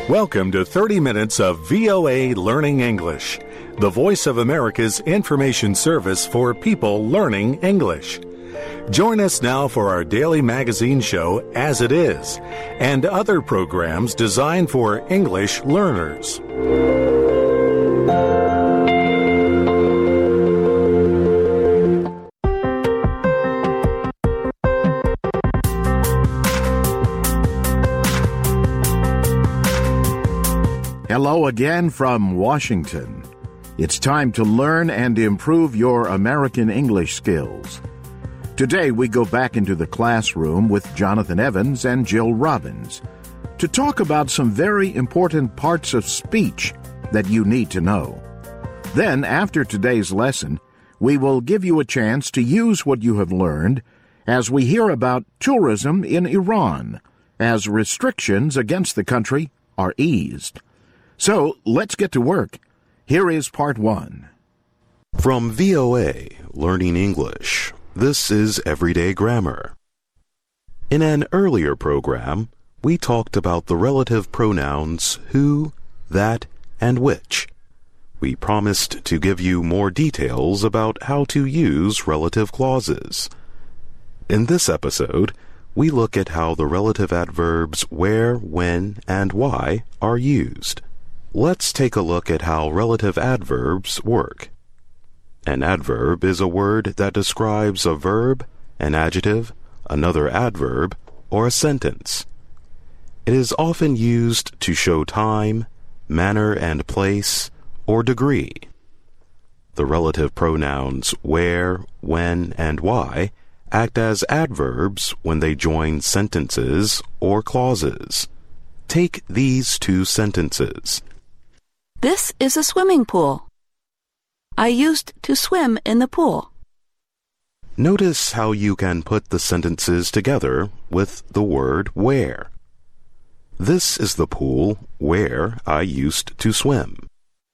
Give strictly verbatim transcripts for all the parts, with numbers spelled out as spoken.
Welcome to thirty minutes of V O A Learning English, the voice of America's information service for people learning English. Join us now for our daily magazine show, As It Is, and other programs designed for English learners. Hello again from Washington. It's time to learn and improve your American English skills. Today we go back into the classroom with Jonathan Evans and Jill Robbins to talk about some very important parts of speech that you need to know. Then, after today's lesson, we will give you a chance to use what you have learned as we hear about tourism in Iran as restrictions against the country are eased. So, let's get to work. Here is part one. From V O A, Learning English, this is Everyday Grammar. In an earlier program, we talked about the relative pronouns who, that, and which. We promised to give you more details about how to use relative clauses. In this episode, we look at how the relative adverbs where, when, and why are used. Let's take a look at how relative adverbs work. An adverb is a word that describes a verb, an adjective, another adverb, or a sentence. It is often used to show time, manner and place, or degree. The relative pronouns where, when, and why act as adverbs when they join sentences or clauses. Take these two sentences. This is a swimming pool. I used to swim in the pool. Notice how you can put the sentences together with the word where. This is the pool where I used to swim.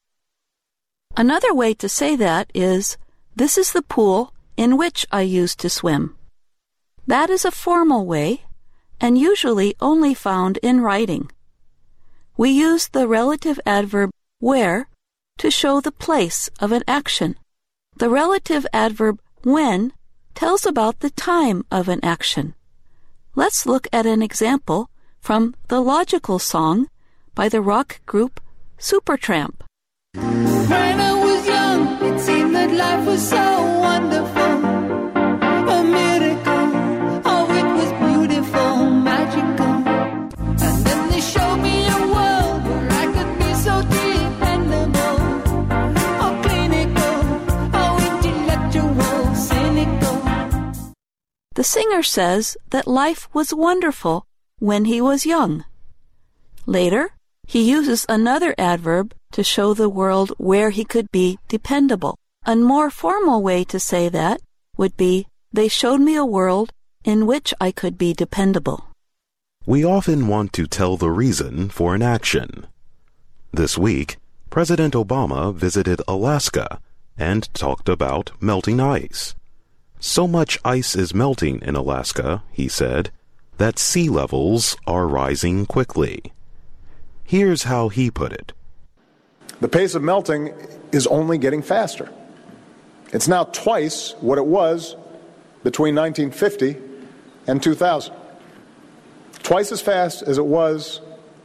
Another way to say that is, this is the pool in which I used to swim. That is a formal way, and usually only found in writing. We use the relative adverb where to show the place of an action. The relative adverb when tells about the time of an action. Let's look at an example from the Logical Song by the rock group Supertramp. When I was young, it seemed that life was so wonderful, a miracle. Oh, it was beautiful, magical. And then they showed me a world where I could be so dependable, oh, clinical, oh, intellectual, cynical. The singer says that life was wonderful when he was young. Later, he uses another adverb to show the world where he could be dependable. A more formal way to say that would be, they showed me a world in which I could be dependable. We often want to tell the reason for an action. This week, President Obama visited Alaska and talked about melting ice. So much ice is melting in Alaska, he said, that sea levels are rising quickly. Here's how he put it. The pace of melting is only getting faster. It's now twice what it was between nineteen fifty and two thousand. Twice as fast as it was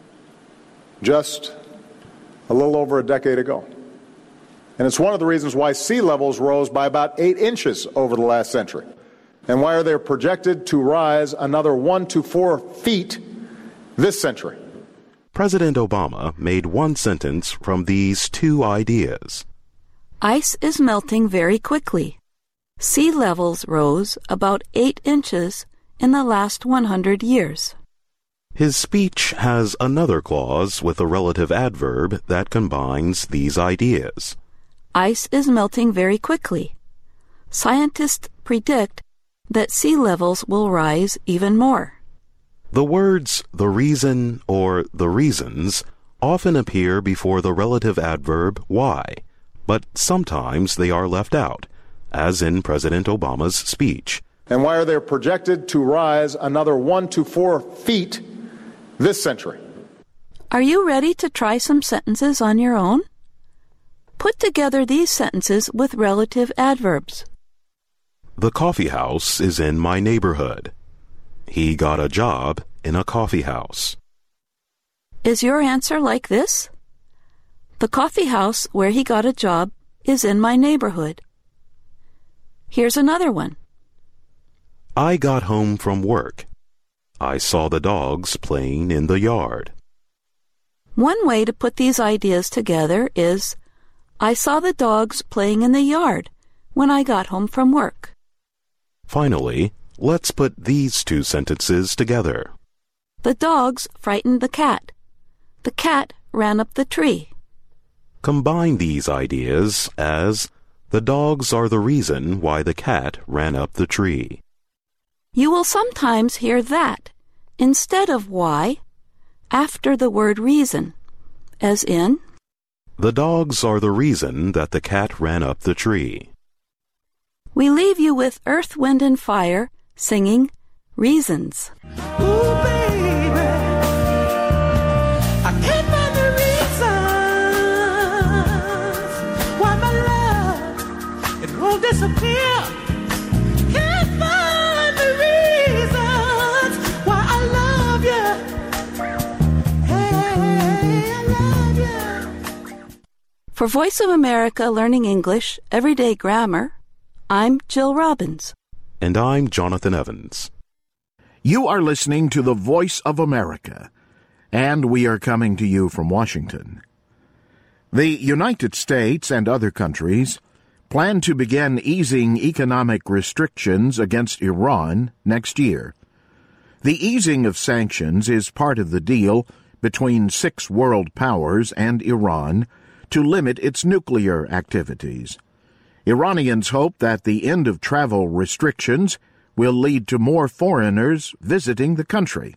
just a little over a decade ago. And it's one of the reasons why sea levels rose by about eight inches over the last century, and why they're projected to rise another one to four feet this century. President Obama made one sentence from these two ideas. Ice is melting very quickly. Sea levels rose about eight inches in the last one hundred years. His speech has another clause with a relative adverb that combines these ideas. Ice is melting very quickly. Scientists predict that sea levels will rise even more. The words the reason or the reasons often appear before the relative adverb why, but sometimes they are left out, as in President Obama's speech. And why are they projected to rise another one to four feet this century? Are you ready to try some sentences on your own? Put together these sentences with relative adverbs. The coffee house is in my neighborhood. He got a job in a coffee house. Is your answer like this? The coffee house where he got a job is in my neighborhood. Here's another one. I got home from work. I saw the dogs playing in the yard. One way to put these ideas together is, I saw the dogs playing in the yard when I got home from work. Finally, let's put these two sentences together. The dogs frightened the cat. The cat ran up the tree. Combine these ideas as, the dogs are the reason why the cat ran up the tree. You will sometimes hear that instead of why after the word reason, as in, the dogs are the reason that the cat ran up the tree. We leave you with Earth, Wind and Fire singing Reasons. Ooh, baby, I can't find the reasons why my love, it won't disappear. Can't find the reasons why I love you. Hey, I love you. For Voice of America Learning English Everyday Grammar, I'm Jill Robbins. And I'm Jonathan Evans. You are listening to the Voice of America, and we are coming to you from Washington. The United States and other countries plan to begin easing economic restrictions against Iran next year. The easing of sanctions is part of the deal between six world powers and Iran to limit its nuclear activities. Iranians hope that the end of travel restrictions will lead to more foreigners visiting the country.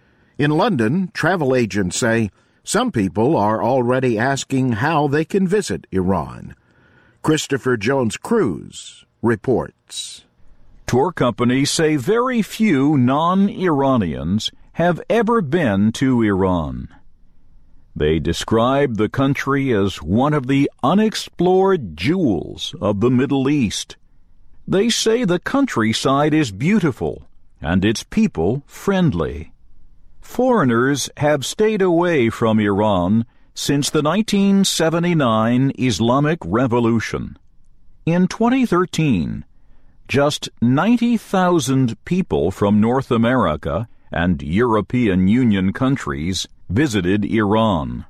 In London, travel agents say some people are already asking how they can visit Iran. Christopher Jones Cruz reports. Tour companies say very few non-Iranians have ever been to Iran. They describe the country as one of the unexplored jewels of the Middle East. They say the countryside is beautiful and its people friendly. Foreigners have stayed away from Iran since the nineteen seventy-nine Islamic Revolution. In twenty thirteen, just ninety thousand people from North America and European Union countries visited Iran.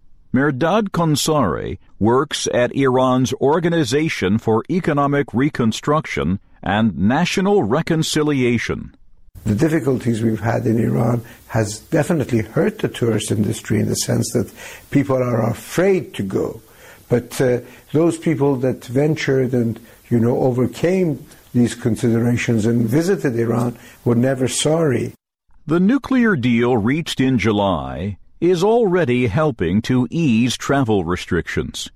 Mehrdad Konsari works at Iran's Organization for Economic Reconstruction and National Reconciliation. The difficulties we've had in Iran has definitely hurt the tourist industry in the sense that people are afraid to go. But uh, those people that ventured and, you know, overcame these considerations and visited Iran were never sorry. The nuclear deal reached in July is already helping to ease travel restrictions.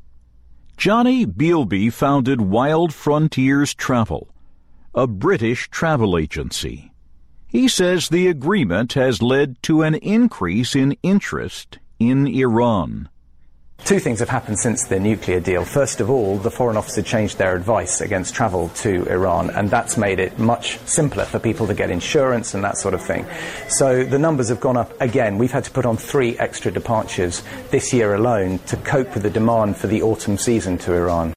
Johnny Bealby founded Wild Frontiers Travel, a British travel agency. He says the agreement has led to an increase in interest in Iran. Two things have happened since the nuclear deal. First of all, the Foreign Office had changed their advice against travel to Iran, and that's made it much simpler for people to get insurance and that sort of thing. So the numbers have gone up again. We've had to put on three extra departures this year alone to cope with the demand for the autumn season to Iran.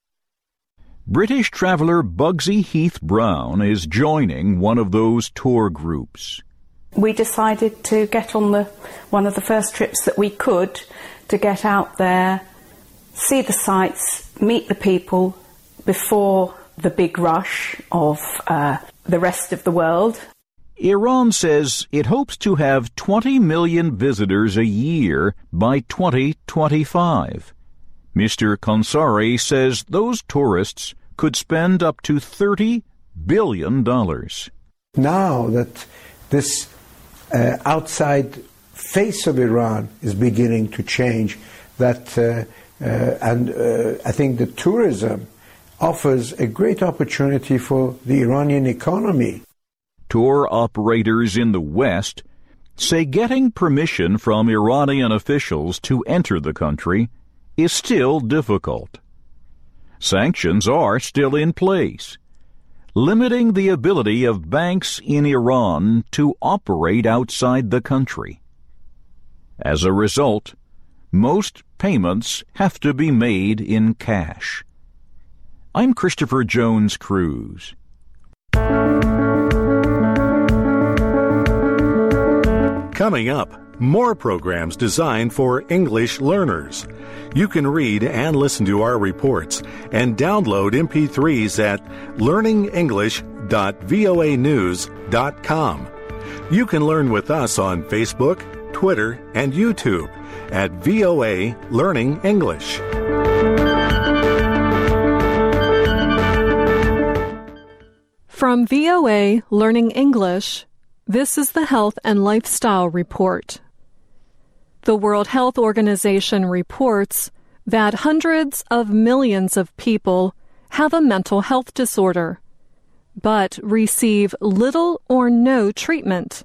British traveller Bugsy Heath Brown is joining one of those tour groups. We decided to get on the one of the first trips that we could to get out there, see the sights, meet the people before the big rush of uh, the rest of the world. Iran says it hopes to have twenty million visitors a year by twenty twenty-five. Mister Konsari says those tourists could spend up to thirty billion dollars. Now that this uh, outside face of Iran is beginning to change, that uh, uh, and uh, I think that tourism offers a great opportunity for the Iranian economy. Tour operators in the West say getting permission from Iranian officials to enter the country is still difficult. Sanctions are still in place, limiting the ability of banks in Iran to operate outside the country. As a result, most payments have to be made in cash. I'm Christopher Jones Cruz. Coming up, more programs designed for English learners. You can read and listen to our reports and download M P threes at learning english dot voa news dot com. You can learn with us on Facebook, Twitter, and YouTube at V O A Learning English. From V O A Learning English, this is the Health and Lifestyle Report. The World Health Organization reports that hundreds of millions of people have a mental health disorder, but receive little or no treatment.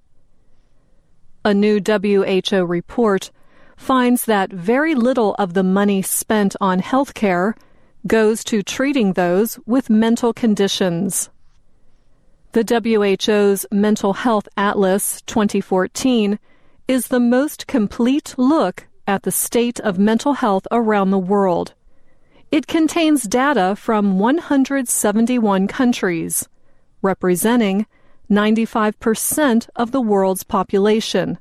A new W H O report finds that very little of the money spent on health care goes to treating those with mental conditions. The W H O's Mental Health Atlas twenty fourteen is the most complete look at the state of mental health around the world. It contains data from one hundred seventy-one countries, representing ninety-five percent of the world's population.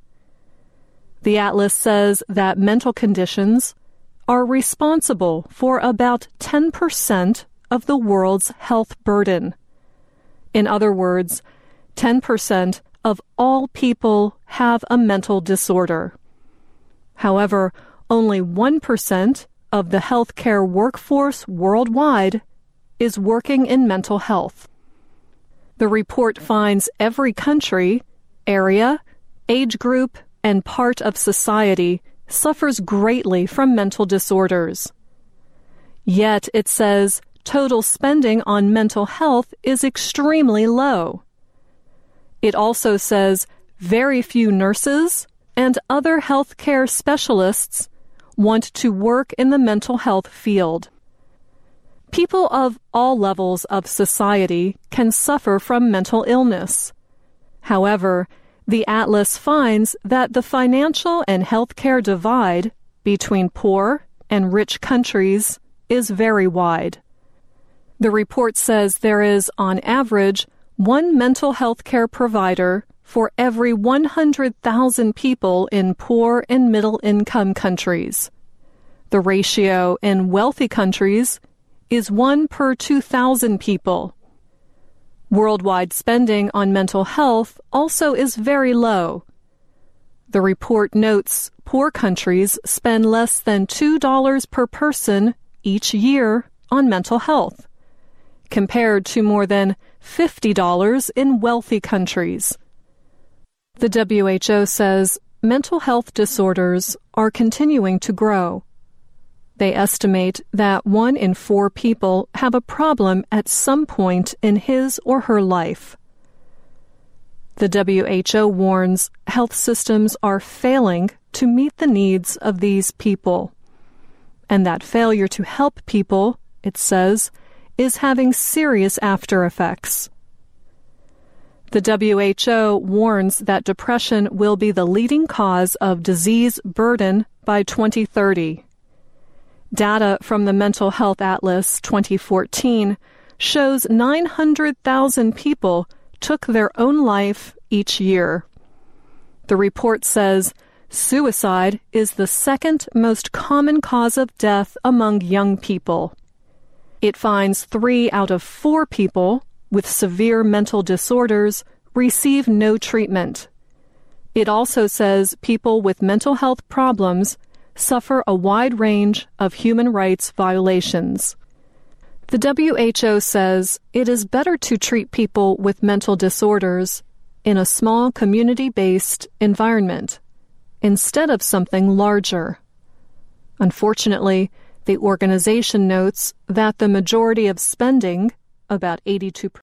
The atlas says that mental conditions are responsible for about ten percent of the world's health burden. In other words, ten percent of all people have a mental disorder. However, only one percent of the healthcare workforce worldwide is working in mental health. The report finds every country, area, age group, and part of society suffers greatly from mental disorders. Yet it says total spending on mental health is extremely low. It also says very few nurses and other healthcare specialists want to work in the mental health field. People of all levels of society can suffer from mental illness. However, the atlas finds that the financial and healthcare divide between poor and rich countries is very wide. The report says there is, on average, one mental health care provider for every one hundred thousand people in poor and middle-income countries. The ratio in wealthy countries is one per two thousand people. Worldwide spending on mental health also is very low. The report notes poor countries spend less than two dollars per person each year on mental health, compared to more than fifty dollars in wealthy countries. The W H O says mental health disorders are continuing to grow. They estimate that one in four people have a problem at some point in his or her life. The W H O warns health systems are failing to meet the needs of these people, and that failure to help people, it says, is having serious after effects. The W H O warns that depression will be the leading cause of disease burden by twenty thirty. Data from the Mental Health Atlas twenty fourteen shows nine hundred thousand people took their own life each year. The report says suicide is the second most common cause of death among young people. It finds three out of four people with severe mental disorders receive no treatment. It also says people with mental health problems suffer a wide range of human rights violations. The W H O says it is better to treat people with mental disorders in a small community-based environment instead of something larger. Unfortunately, the organization notes that the majority of spending, about eighty-two percent,